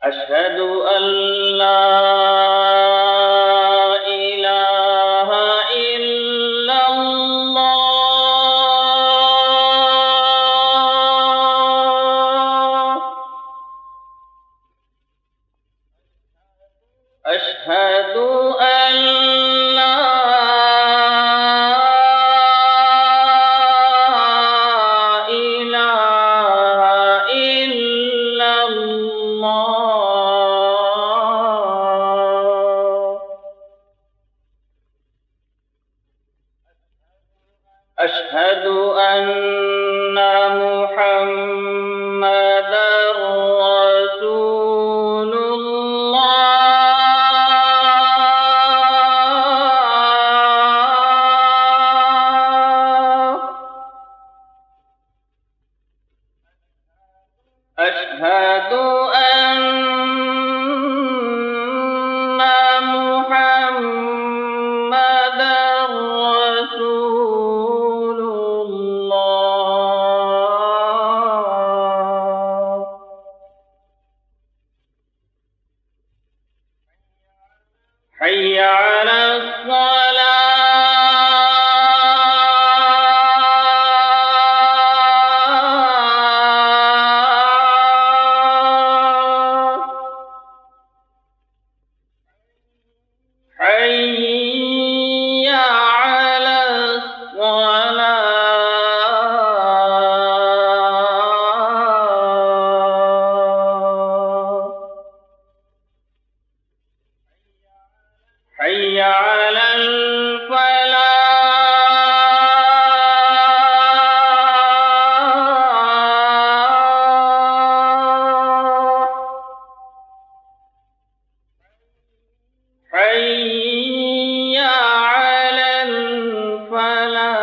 أشهد أن لا إله إلا الله. أشهد أن لا إله إلا الله. أشهد أن محمدًا رسول الله. أشهد أن محمدًا رسول الله. حي على الصلاة. حي على الصلاة. حي على الفلاح. حي على الفلاح.